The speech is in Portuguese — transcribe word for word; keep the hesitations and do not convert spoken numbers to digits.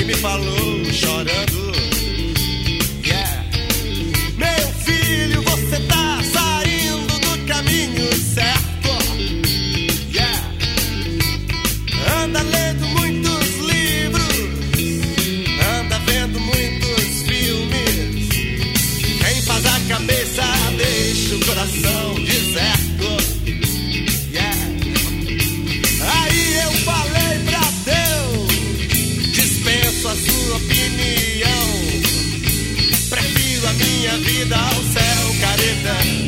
que me falou chorando. Yeah. Meu filho, você tá saindo do caminho certo. Yeah. Anda lendo muitos livros, anda vendo muitos filmes. Quem faz a cabeça deixa o coração deserto. A sua opinião, prefiro a minha vida ao céu, careta.